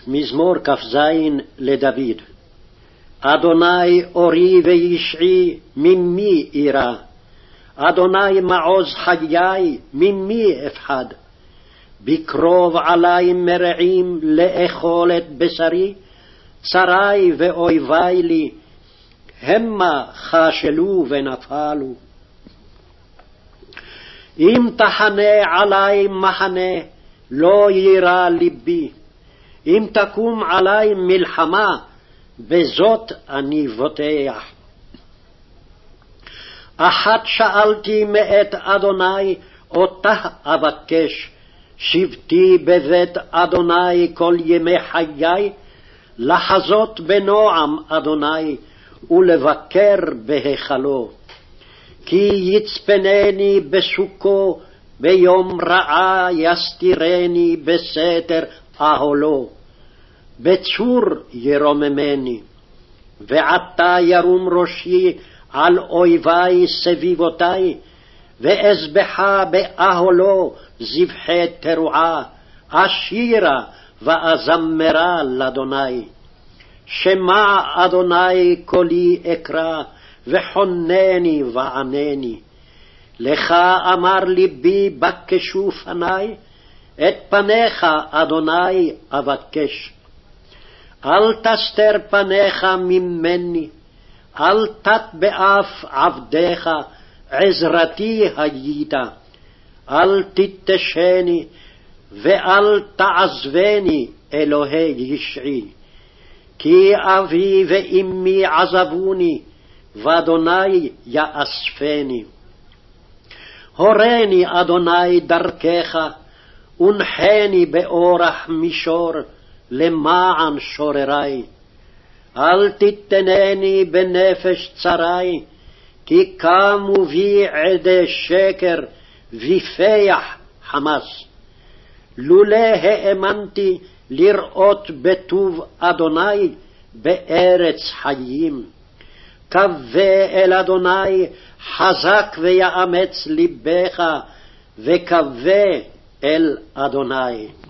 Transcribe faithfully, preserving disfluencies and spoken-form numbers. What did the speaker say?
מזמור כ"ז לדוד. אדוני אורי וישעי, ממי אירא? אדוני מעוז חיי, ממי אפחד? בקרוב עלי מרעים לאכול את בשרי, צרי ואויבי לי, המה חשלו ונפלו. אם תחנה עלי מחנה, לא יירא ליבי. אם תקום עלי מלחמה, בזאת אני בוטח. אחת שאלתי מאת אדוני, אותה אבקש, שבתי בבית אדוני כל ימי חיי, לחזות בנועם אדוני, ולבקר בהיכלו. כי יצפנני בסוכו, ביום רעה יסתירני בסתר אהלו. בצור ירוממני, ועתה ירום ראשי על אויבי סביבותי, ואזבחה באהלו זבחי תרועה, אשירה ואזמרה לאדוני. שמע אדוני קולי אקרא, וחונני וענני. לך אמר ליבי בקשו פני, את פניך אדוני אבקש. אל תסתר פניך ממני, אל תט באף עבדיך, עזרתי היית. אל תתשני, ואל תעזבני, אלוהי ישעי. כי אבי ואמי עזבוני, ואדוני יאספני. הורני אדוני דרכך, ונחני באורח מישור, למען שוררי. אל תתנני בנפש צרי, כי קמו בי עדי שקר, ויפח חמס. לולא האמנתי לראות בטוב אדוני, בארץ חיים. קווה אל אדוני, חזק ויאמץ ליבך, וקווה אל אדוני.